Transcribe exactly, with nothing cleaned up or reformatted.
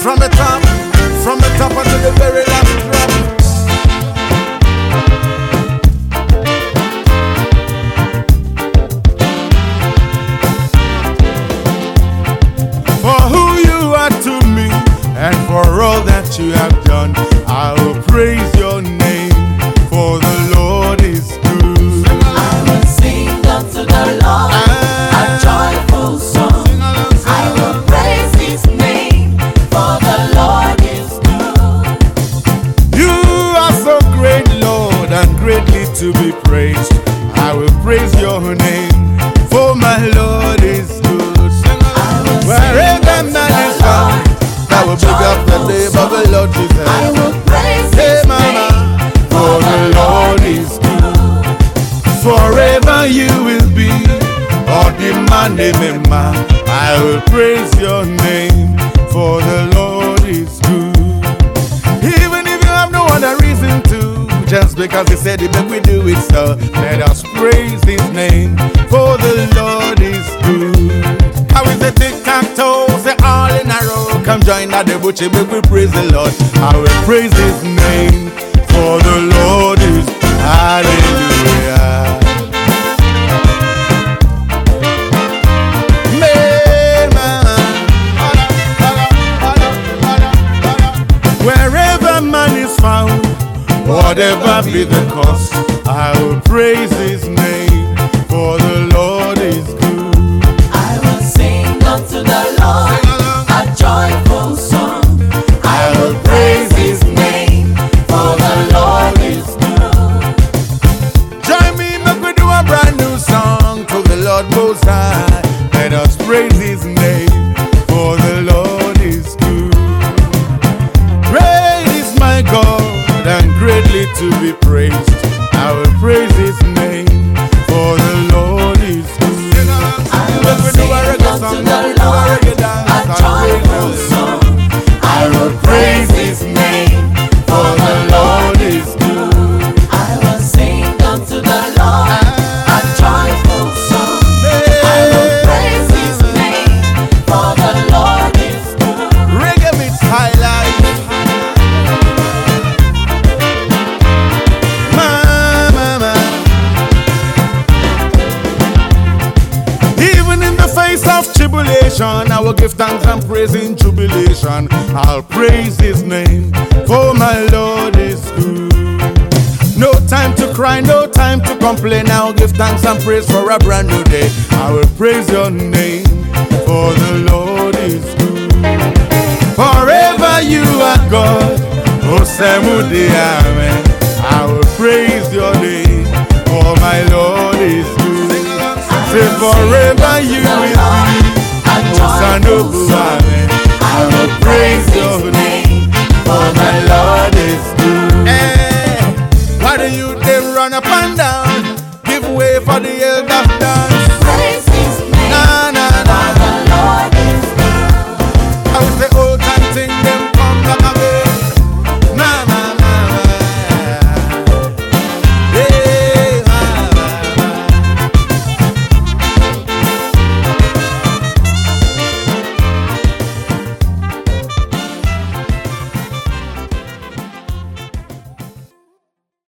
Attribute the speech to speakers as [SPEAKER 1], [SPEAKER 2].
[SPEAKER 1] from the top, from the top until the very last drop. For who you are to me, and for all that you have done, I will praise your name, for the Lord is good.
[SPEAKER 2] I will sing unto the Lord a joyful song. I will praise his name, for the Lord is good.
[SPEAKER 1] You are so great, Lord, and greatly to be praised. I will praise your name, for my Lord is good. Wherever man is found, I will pick up the name of the Lord Jesus.
[SPEAKER 2] I will praise
[SPEAKER 1] Hey
[SPEAKER 2] his
[SPEAKER 1] mama,
[SPEAKER 2] name,
[SPEAKER 1] for the Lord is good. Forever you will be, or the man name man. I will praise your name, for the Lord is good. Even if you have no other reason to, just because he said it, make we do it so. Let us praise his name, for the Lord is good. How is the tic-tac-toe? Say all in a row. Come join at the butcher, make we praise the Lord. I will praise his name, for the Lord is hallelujah. Wherever man is found, whatever be the cost, I will praise his name, for the Lord is good.
[SPEAKER 2] I will sing unto the Lord a joyful song. I will praise his name, for the Lord is good.
[SPEAKER 1] Join me, make we do a brand new song to the Lord Most High. Let us praise his name, for the Lord is good. Great is my God, and greatly to be praised. I will praise his name, for the Lord is good.
[SPEAKER 2] I will sing unto the Lord a joyful song. I will praise his name, for the Lord is good. I will sing unto the Lord a joyful song. I will praise his name, for the Lord is good.
[SPEAKER 1] Reggae beats highlight. Ma, ma, ma. Even in the face of tribulation, I will give thanks and praise in jubilation. I'll praise his name, for my Lord is good. No time to cry, no time to complain. I'll give thanks and praise for a brand new day. I will praise your name, for the Lord is good. Forever you are God, O Semude, amen. I will praise your name, for my Lord is good. Say forever you will be, O Sanobu, amen. I will praise your name, for my Lord is good. Eh, why do you they run up and down? Give way for the elder